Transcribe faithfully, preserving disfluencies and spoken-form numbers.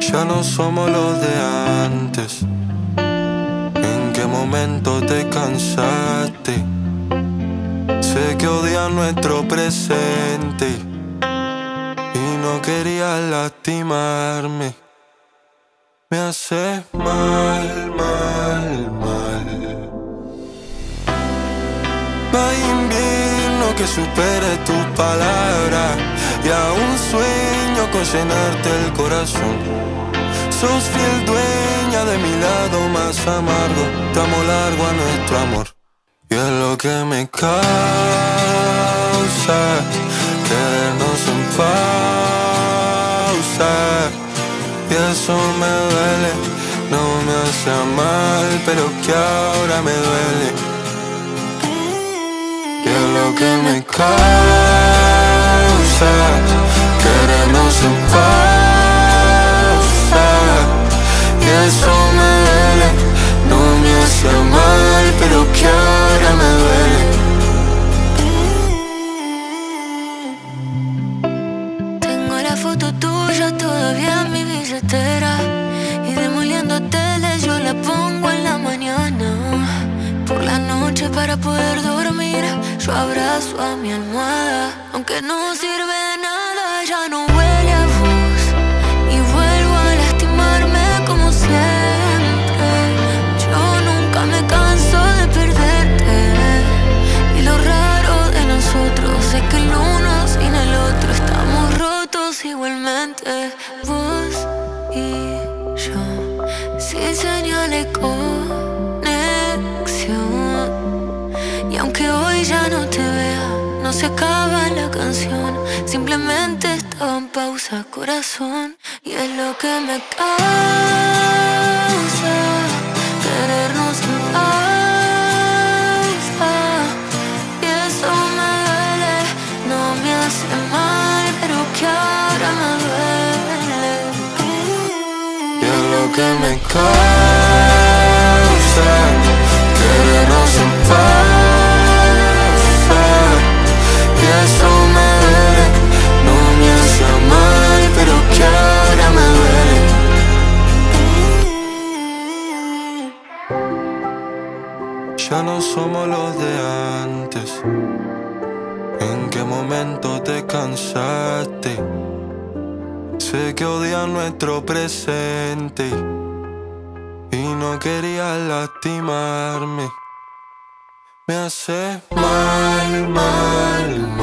Ya no somos los de antes. ¿En qué momento te cansaste? Sé que odias nuestro presente y no querías lastimarme. Me haces mal, mal, mal. No hay invierno que supere tus palabras y aún sueño con llenarte el corazón. Sos fiel dueña de mi lado más amargo, tramo largo a nuestro amor. Y es lo que me causa quedarnos en pausa. Y eso me duele, no me hace mal, pero que ahora me duele. Y es lo que me causa quedarnos en pausa. Y eso me duele, no me hace mal, pero que ahora me duele. Tengo la foto tuya todavía en mi billetera y demoliendo teles yo la pongo en la mañana. Por la noche para poder dormir yo abrazo a mi almohada. Aunque no sirve de nada, ya no huele a vos y vuelvo a lastimarme como siempre. Yo nunca me canso de perderte y lo raro de nosotros es que el uno sin el otro estamos rotos igualmente. Vos y yo sin señal de conexión. Y aunque hoy ya no te vea, no se acaba la canción, simplemente estaba en pausa, corazón. Y es lo que me causa querernos en pausa. Y eso me duele, no me hace mal, pero que ahora me duele. Y es lo que me causa querernos en pausa. Y eso me duele, no me hace mal, pero que ahora me duele. Ya no somos los de antes. ¿En qué momento te cansaste? Sé que odias nuestro presente y no querías lastimarme. Me hace mal, mal, mal.